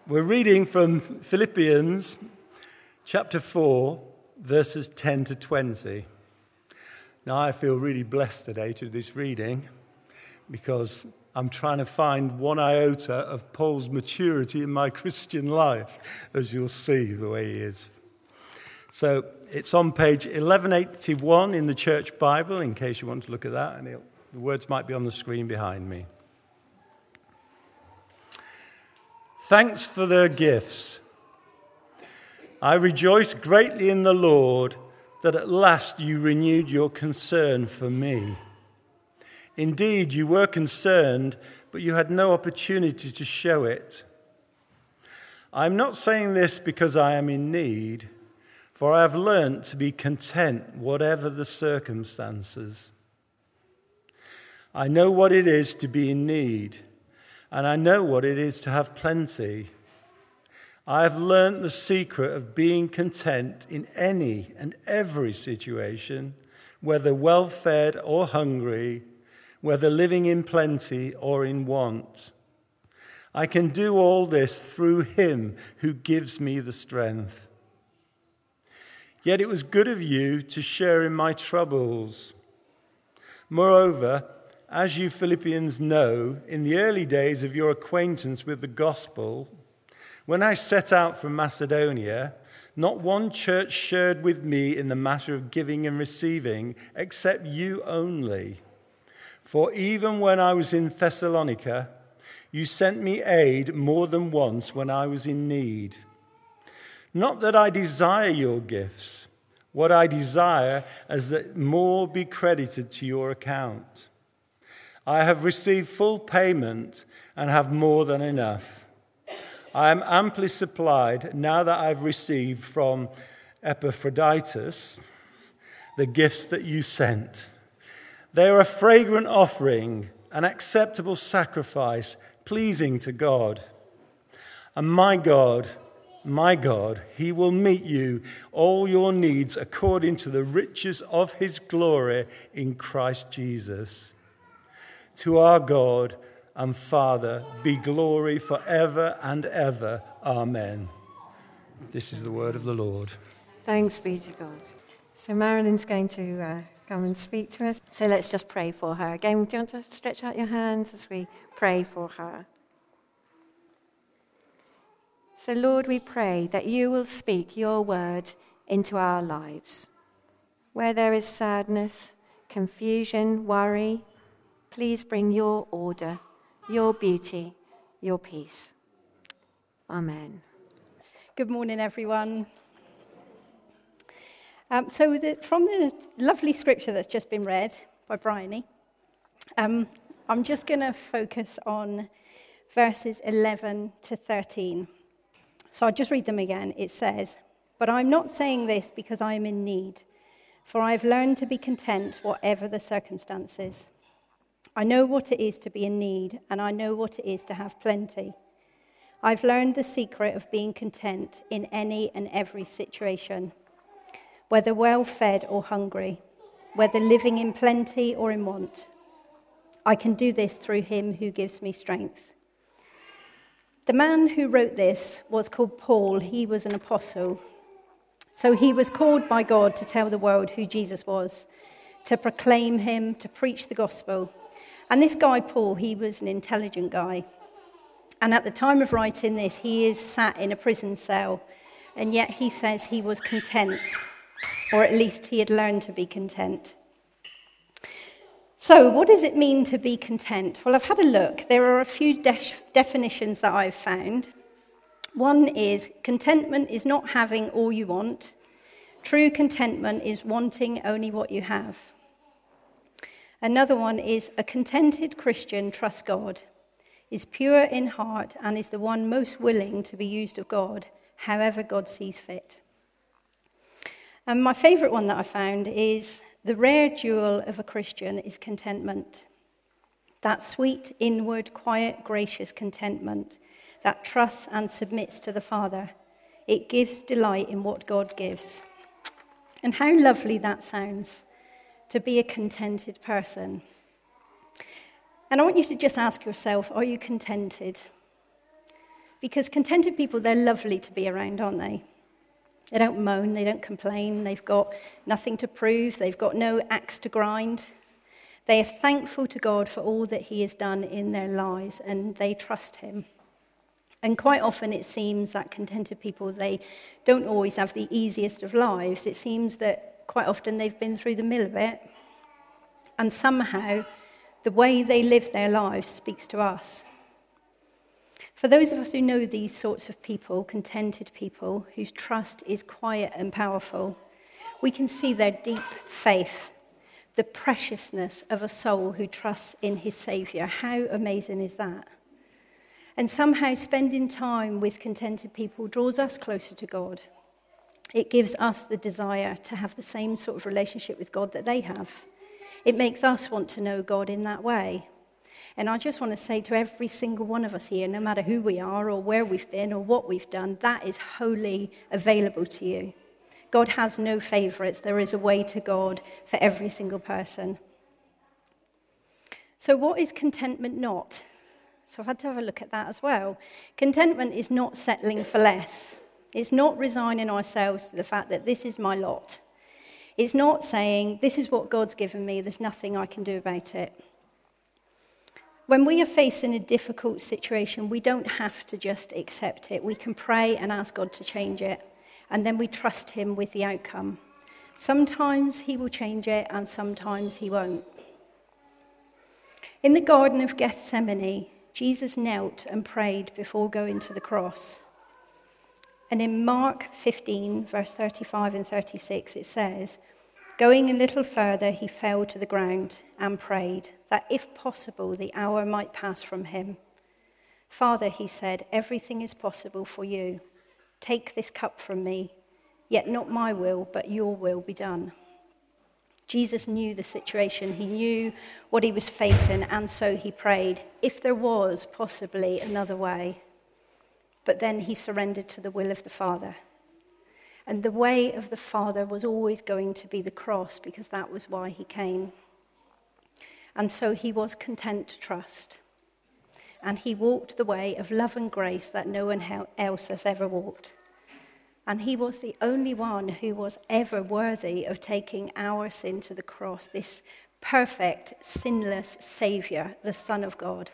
We're reading from Philippians chapter 4, verses 10 to 20. Now, I feel really blessed today to this reading because I'm trying to find one iota of Paul's maturity in my Christian life, as you'll see the way he is. So it's on page 1181 in the Church Bible, in case you want to look at that, and the words might be on the screen behind me. Thanks for their gifts. I rejoice greatly in the Lord that at last you renewed your concern for me. Indeed, you were concerned, but you had no opportunity to show it. I'm not saying this because I am in need, for I have learnt to be content whatever the circumstances. I know what it is to be in need, and I know what it is to have plenty. I have learnt the secret of being content in any and every situation, whether well-fed or hungry, whether living in plenty or in want. I can do all this through him who gives me the strength. Yet it was good of you to share in my troubles. Moreover, as you Philippians know, in the early days of your acquaintance with the gospel, when I set out from Macedonia, not one church shared with me in the matter of giving and receiving, except you only. For even when I was in Thessalonica, you sent me aid more than once when I was in need. Not that I desire your gifts. What I desire is that more be credited to your account. I have received full payment and have more than enough. I am amply supplied now that I've received from Epaphroditus the gifts that you sent. They are a fragrant offering, an acceptable sacrifice, pleasing to God. And my God, he will meet you, all your needs, according to the riches of his glory in Christ Jesus. To our God and Father be glory forever and ever. Amen. This is the word of the Lord. Thanks be to God. So Marilyn's going to come and speak to us. So let's just pray for her. Again, do you want to stretch out your hands as we pray for her? So Lord, we pray that you will speak your word into our lives. Where there is sadness, confusion, worry, please bring your order, your beauty, your peace. Amen. Good morning, everyone. From the lovely scripture that's just been read by Bryony, I'm just going to focus on verses 11 to 13. So I'll just read them again. It says, "But I'm not saying this because I am in need, for I've learned to be content whatever the circumstances. I know what it is to be in need, and I know what it is to have plenty. I've learned the secret of being content in any and every situation, whether well-fed or hungry, whether living in plenty or in want. I can do this through him who gives me strength." The man who wrote this was called Paul. He was an apostle. So he was called by God to tell the world who Jesus was, to proclaim him, to preach the gospel. And this guy, Paul, he was an intelligent guy. And at the time of writing this, he is sat in a prison cell. And yet he says he was content, or at least he had learned to be content. So what does it mean to be content? Well, I've had a look. There are a few definitions that I've found. One is contentment is not having all you want. True contentment is wanting only what you have. Another one is a contented Christian trusts God, is pure in heart, and is the one most willing to be used of God, however God sees fit. And my favourite one that I found is the rare jewel of a Christian is contentment. That sweet, inward, quiet, gracious contentment that trusts and submits to the Father. It gives delight in what God gives. And how lovely that sounds, to be a contented person. And I want you to just ask yourself, are you contented? Because contented people, they're lovely to be around, aren't they? They don't moan, they don't complain, they've got nothing to prove, they've got no axe to grind. They are thankful to God for all that he has done in their lives, and they trust him. And quite often it seems that contented people, they don't always have the easiest of lives. It seems that quite often they've been through the mill of it, and somehow the way they live their lives speaks to us. For those of us who know these sorts of people, contented people, whose trust is quiet and powerful, we can see their deep faith, the preciousness of a soul who trusts in his Saviour. How amazing is that? And somehow spending time with contented people draws us closer to God. It gives us the desire to have the same sort of relationship with God that they have. It makes us want to know God in that way. And I just want to say to every single one of us here, no matter who we are or where we've been or what we've done, that is wholly available to you. God has no favourites. There is a way to God for every single person. So what is contentment not? So I've had to have a look at that as well. Contentment is not settling for less. It's not resigning ourselves to the fact that this is my lot. It's not saying, this is what God's given me, there's nothing I can do about it. When we are facing a difficult situation, we don't have to just accept it. We can pray and ask God to change it, and then we trust him with the outcome. Sometimes he will change it, and sometimes he won't. In the Garden of Gethsemane, Jesus knelt and prayed before going to the cross. And in Mark 15, verse 35 and 36, it says, going a little further, he fell to the ground and prayed that if possible, the hour might pass from him. Father, he said, everything is possible for you. Take this cup from me, yet not my will, but your will be done. Jesus knew the situation. He knew what he was facing, and so he prayed, if there was possibly another way. But then he surrendered to the will of the Father. And the way of the Father was always going to be the cross, because that was why he came. And so he was content to trust. And he walked the way of love and grace that no one else has ever walked. And he was the only one who was ever worthy of taking our sin to the cross, this perfect, sinless Saviour, the Son of God.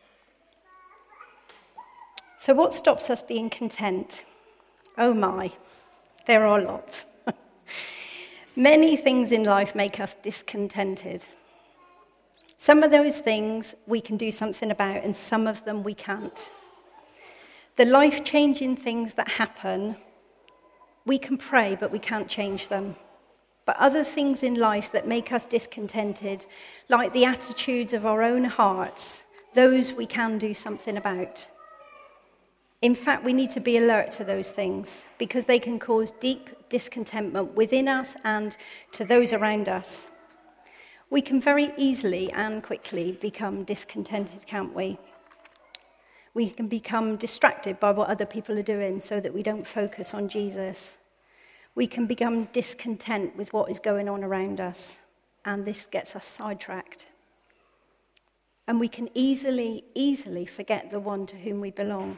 So what stops us being content? Oh my, there are lots. Many things in life make us discontented. Some of those things we can do something about, and some of them we can't. The life-changing things that happen, we can pray, but we can't change them. But other things in life that make us discontented, like the attitudes of our own hearts, those we can do something about. In fact, we need to be alert to those things, because they can cause deep discontentment within us and to those around us. We can very easily and quickly become discontented, can't we? We can become distracted by what other people are doing so that we don't focus on Jesus. We can become discontent with what is going on around us, and this gets us sidetracked. And we can easily forget the one to whom we belong.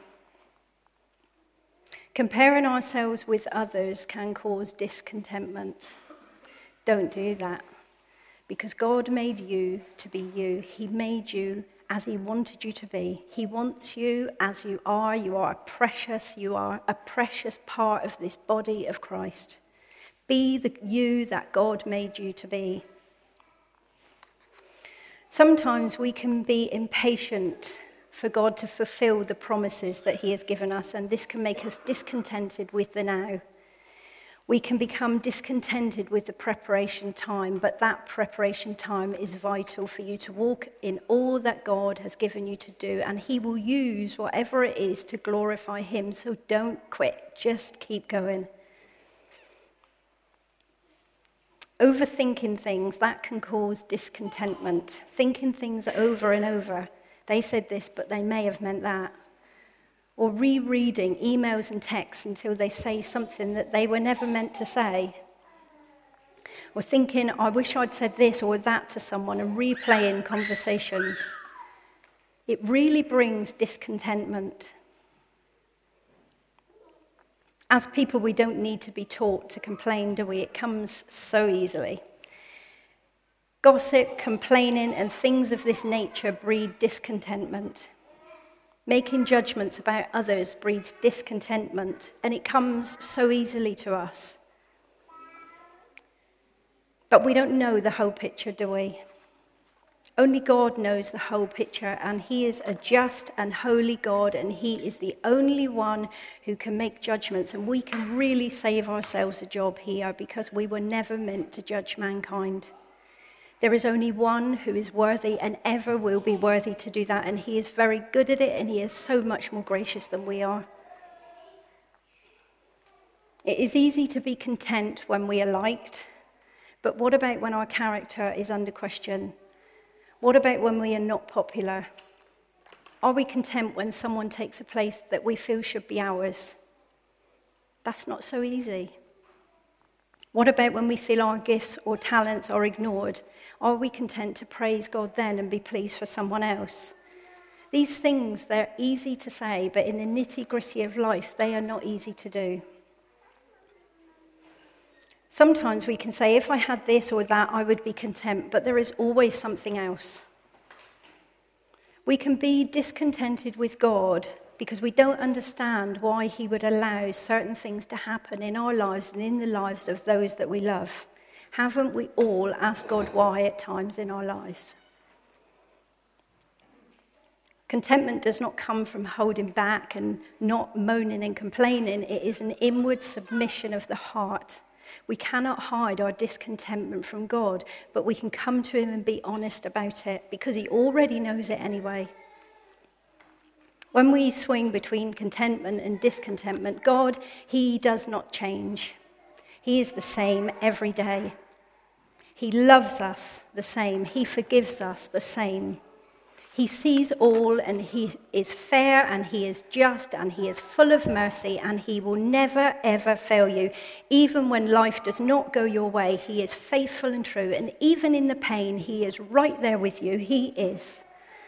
Comparing ourselves with others can cause discontentment. Don't do that. Because God made you to be you. He made you as he wanted you to be. He wants you as you are. You are precious part of this body of Christ. Be the you that God made you to be. Sometimes we can be impatient for God to fulfill the promises that he has given us, and this can make us discontented with the now. We can become discontented with the preparation time, but that preparation time is vital for you to walk in all that God has given you to do, and he will use whatever it is to glorify him, so don't quit, just keep going. Overthinking things, that can cause discontentment. Thinking things over and over. They said this, but they may have meant that. Or rereading emails and texts until they say something that they were never meant to say. Or thinking, I wish I'd said this or that to someone, and replaying conversations. It really brings discontentment. As people, we don't need to be taught to complain, do we? It comes so easily. Gossip, complaining, and things of this nature breed discontentment. Making judgments about others breeds discontentment, and it comes so easily to us. But we don't know the whole picture, do we? Only God knows the whole picture, and he is a just and holy God, and he is the only one who can make judgments, and we can really save ourselves a job here because we were never meant to judge mankind. There is only one who is worthy and ever will be worthy to do that, and he is very good at it, and he is so much more gracious than we are. It is easy to be content when we are liked, but what about when our character is under question? What about when we are not popular? Are we content when someone takes a place that we feel should be ours? That's not so easy. What about when we feel our gifts or talents are ignored? Are we content to praise God then and be pleased for someone else? These things, they're easy to say, but in the nitty-gritty of life, they are not easy to do. Sometimes we can say, if I had this or that, I would be content, but there is always something else. We can be discontented with God because we don't understand why he would allow certain things to happen in our lives and in the lives of those that we love. Haven't we all asked God why at times in our lives? Contentment does not come from holding back and not moaning and complaining. It is an inward submission of the heart. We cannot hide our discontentment from God, but we can come to him and be honest about it because he already knows it anyway. When we swing between contentment and discontentment, God, he does not change. He is the same every day. He loves us the same. He forgives us the same. He sees all, and he is fair, and he is just, and he is full of mercy, and he will never, ever fail you. Even when life does not go your way, he is faithful and true, and even in the pain, he is right there with you. He is.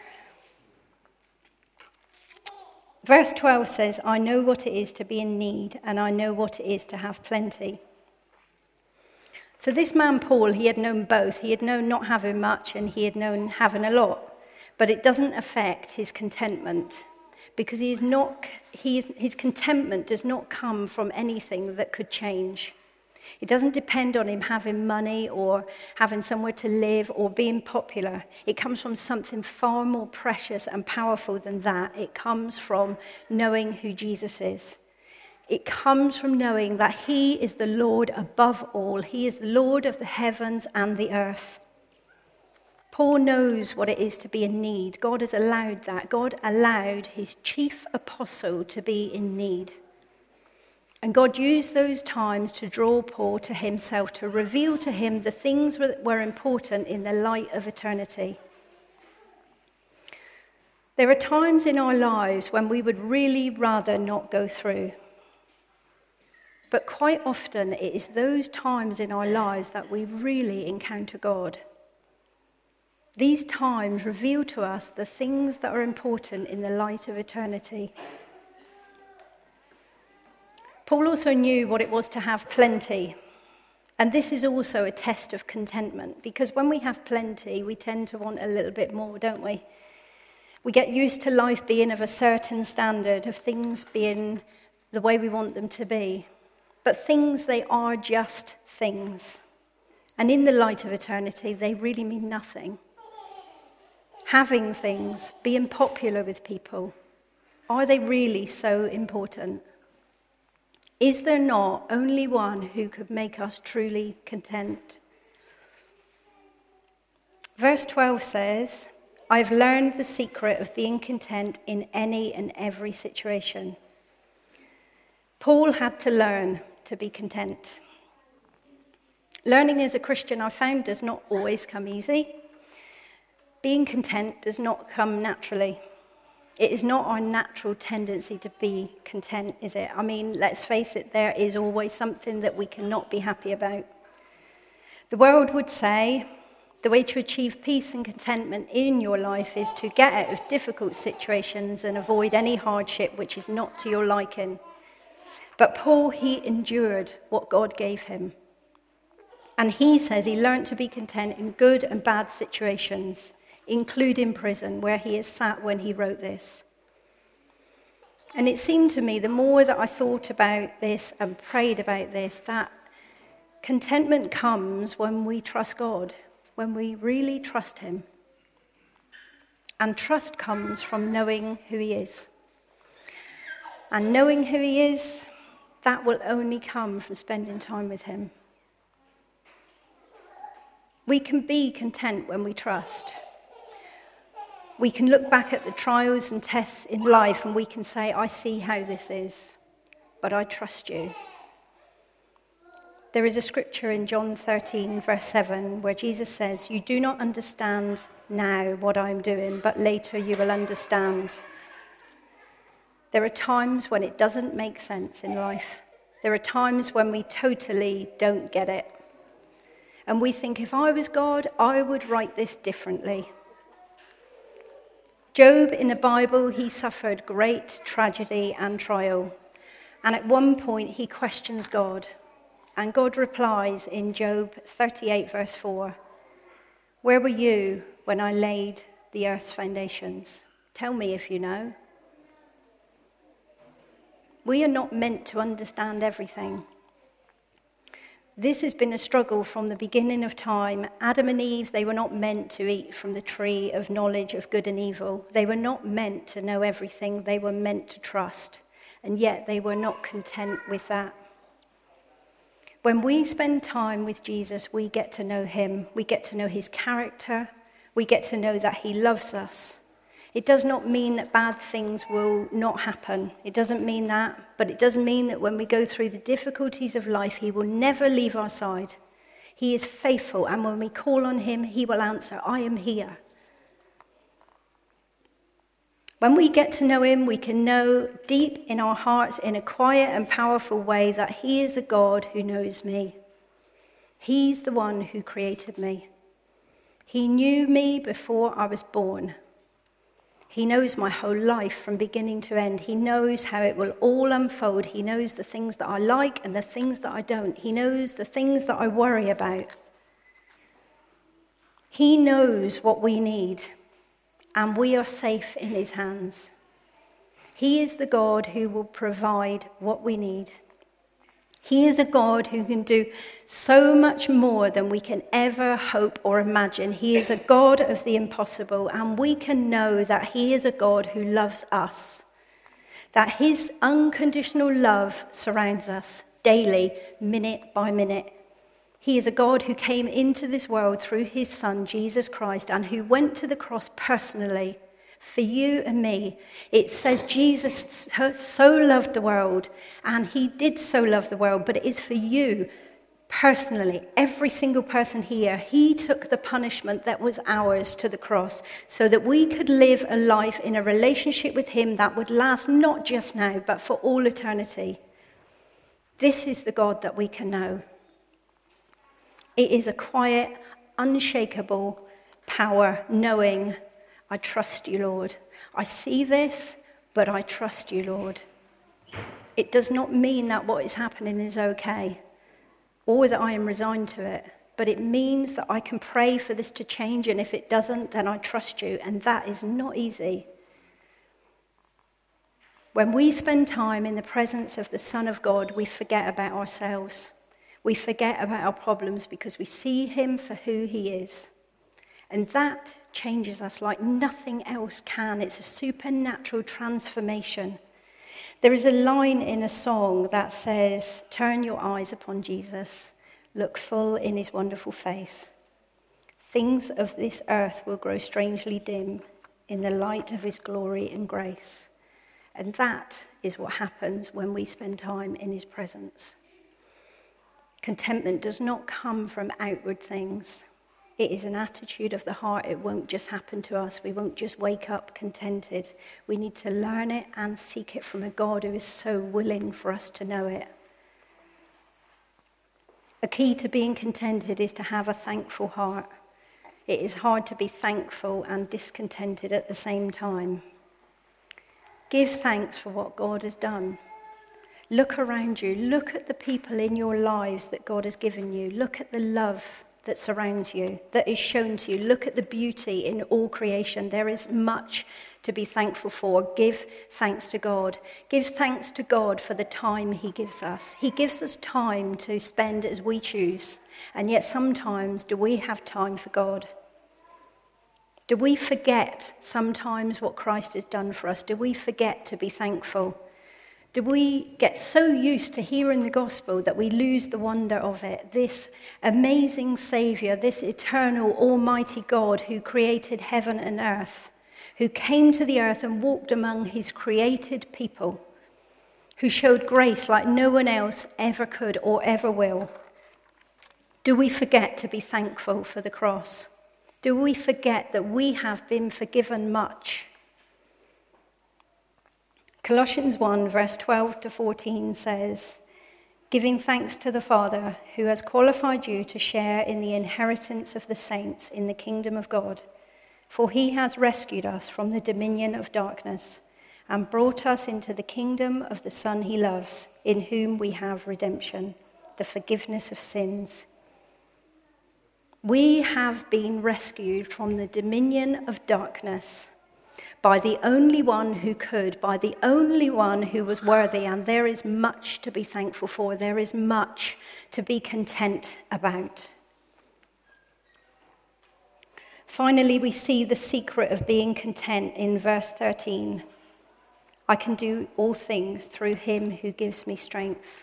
Verse 12 says, I know what it is to be in need, and I know what it is to have plenty. So this man, Paul, he had known both. He had known not having much, and he had known having a lot. But it doesn't affect his contentment because his contentment does not come from anything that could change. It doesn't depend on him having money or having somewhere to live or being popular. It comes from something far more precious and powerful than that. It comes from knowing who Jesus is. It comes from knowing that he is the Lord above all. He is the Lord of the heavens and the earth. Paul knows what it is to be in need. God has allowed that. God allowed his chief apostle to be in need. And God used those times to draw Paul to himself, to reveal to him the things that were important in the light of eternity. There are times in our lives when we would really rather not go through. But quite often it is those times in our lives that we really encounter God. These times reveal to us the things that are important in the light of eternity. Paul also knew what it was to have plenty. And this is also a test of contentment, because when we have plenty, we tend to want a little bit more, don't we? We get used to life being of a certain standard, of things being the way we want them to be. But things, they are just things. And in the light of eternity, they really mean nothing. Having things, being popular with people, are they really so important? Is there not only one who could make us truly content? Verse 12 says, I've learned the secret of being content in any and every situation. Paul had to learn to be content. Learning as a Christian, I found, does not always come easy. Being content does not come naturally. It is not our natural tendency to be content, is it? I mean, let's face it, there is always something that we cannot be happy about. The world would say the way to achieve peace and contentment in your life is to get out of difficult situations and avoid any hardship which is not to your liking. But Paul, he endured what God gave him. And he says he learned to be content in good and bad situations, including prison, where he is sat when he wrote this. And it seemed to me, the more that I thought about this and prayed about this, that contentment comes when we trust God, when we really trust him. And trust comes from knowing who he is. And knowing who he is, that will only come from spending time with him. We can be content when we trust. We can look back at the trials and tests in life and we can say, I see how this is, but I trust you. There is a scripture in John 13, verse 7, where Jesus says, you do not understand now what I am doing, but later you will understand. There are times when it doesn't make sense in life. There are times when we totally don't get it. And we think, if I was God, I would write this differently. Job in the Bible, he suffered great tragedy and trial. And at one point, he questions God. And God replies in Job 38, verse 4, where were you when I laid the earth's foundations? Tell me if you know. We are not meant to understand everything. This has been a struggle from the beginning of time. Adam and Eve, they were not meant to eat from the tree of knowledge of good and evil. They were not meant to know everything. They were meant to trust. And yet they were not content with that. When we spend time with Jesus, we get to know him. We get to know his character. We get to know that he loves us. It does not mean that bad things will not happen. It doesn't mean that. But it does mean that when we go through the difficulties of life, he will never leave our side. He is faithful. And when we call on him, he will answer, I am here. When we get to know him, we can know deep in our hearts in a quiet and powerful way that he is a God who knows me. He's the one who created me. He knew me before I was born. He knows my whole life from beginning to end. He knows how it will all unfold. He knows the things that I like and the things that I don't. He knows the things that I worry about. He knows what we need. And we are safe in his hands. He is the God who will provide what we need. He is a God who can do so much more than we can ever hope or imagine. He is a God of the impossible, and we can know that he is a God who loves us, that his unconditional love surrounds us daily, minute by minute. He is a God who came into this world through his Son, Jesus Christ, and who went to the cross personally for you and me. It says Jesus so loved the world, and he did so love the world, but it is for you personally, every single person here. He took the punishment that was ours to the cross so that we could live a life in a relationship with him that would last not just now, but for all eternity. This is the God that we can know. It is a quiet, unshakable power, knowing, I trust you, Lord. I see this, but I trust you, Lord. It does not mean that what is happening is okay, or that I am resigned to it, but it means that I can pray for this to change, and if it doesn't, then I trust you, and that is not easy. When we spend time in the presence of the Son of God, we forget about ourselves. We forget about our problems because we see him for who he is. And that changes us like nothing else can. It's a supernatural transformation. There is a line in a song that says, turn your eyes upon Jesus, look full in his wonderful face. Things of this earth will grow strangely dim in the light of his glory and grace. And that is what happens when we spend time in his presence. Contentment does not come from outward things. It is an attitude of the heart. It won't just happen to us. We won't just wake up contented. We need to learn it and seek it from a God who is so willing for us to know it. A key to being contented is to have a thankful heart. It is hard to be thankful and discontented at the same time. Give thanks for what God has done. Look around you. Look at the people in your lives that God has given you. Look at the love that surrounds you, that is shown to you. Look at the beauty in all creation. There is much to be thankful for. Give thanks to God. Give thanks to God for the time he gives us. He gives us time to spend as we choose. And yet sometimes, do we have time for God? Do we forget sometimes what Christ has done for us? Do we forget to be thankful? Do we get so used to hearing the gospel that we lose the wonder of it? This amazing Saviour, this eternal, almighty God who created heaven and earth, who came to the earth and walked among his created people, who showed grace like no one else ever could or ever will. Do we forget to be thankful for the cross? Do we forget that we have been forgiven much? Colossians 1, verse 12 to 14 says, "Giving thanks to the Father who has qualified you to share in the inheritance of the saints in the kingdom of God. For he has rescued us from the dominion of darkness and brought us into the kingdom of the Son he loves, in whom we have redemption, the forgiveness of sins." We have been rescued from the dominion of darkness by the only one who could, by the only one who was worthy, and there is much to be thankful for. There is much to be content about. Finally, we see the secret of being content in verse 13. "I can do all things through him who gives me strength."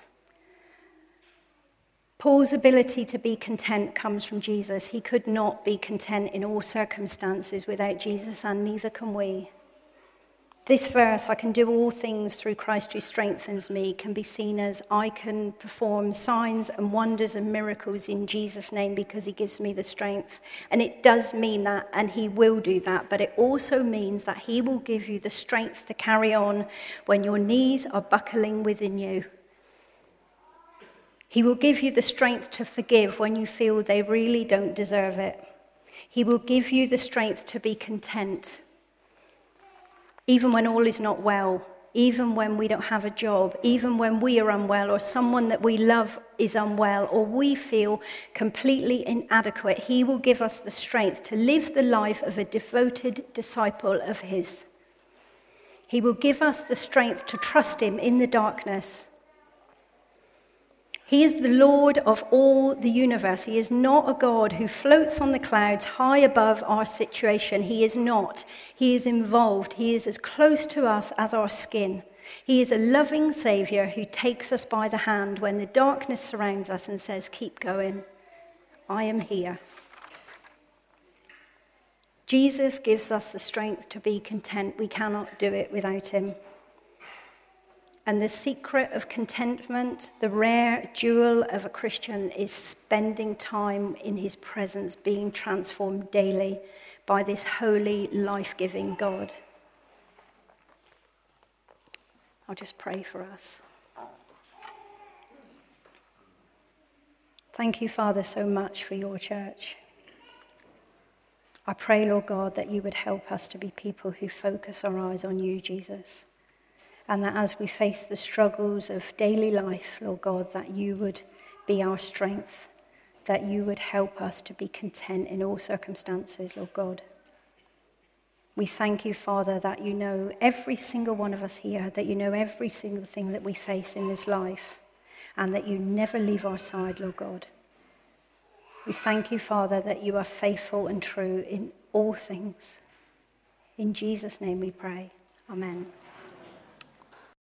Paul's ability to be content comes from Jesus. He could not be content in all circumstances without Jesus, and neither can we. This verse, "I can do all things through Christ who strengthens me," can be seen as I can perform signs and wonders and miracles in Jesus' name because he gives me the strength. And it does mean that, and he will do that, but it also means that he will give you the strength to carry on when your knees are buckling within you. He will give you the strength to forgive when you feel they really don't deserve it. He will give you the strength to be content, even when all is not well, even when we don't have a job, even when we are unwell or someone that we love is unwell or we feel completely inadequate. He will give us the strength to live the life of a devoted disciple of his. He will give us the strength to trust him in the darkness. He is the Lord of all the universe. He is not a God who floats on the clouds high above our situation. He is not. He is involved. He is as close to us as our skin. He is a loving Saviour who takes us by the hand when the darkness surrounds us and says, "Keep going. I am here." Jesus gives us the strength to be content. We cannot do it without him. And the secret of contentment, the rare jewel of a Christian, is spending time in his presence, being transformed daily by this holy, life-giving God. I'll just pray for us. Thank you, Father, so much for your church. I pray, Lord God, that you would help us to be people who focus our eyes on you, Jesus. And that as we face the struggles of daily life, Lord God, that you would be our strength, that you would help us to be content in all circumstances, Lord God. We thank you, Father, that you know every single one of us here, that you know every single thing that we face in this life, and that you never leave our side, Lord God. We thank you, Father, that you are faithful and true in all things. In Jesus' name we pray. Amen.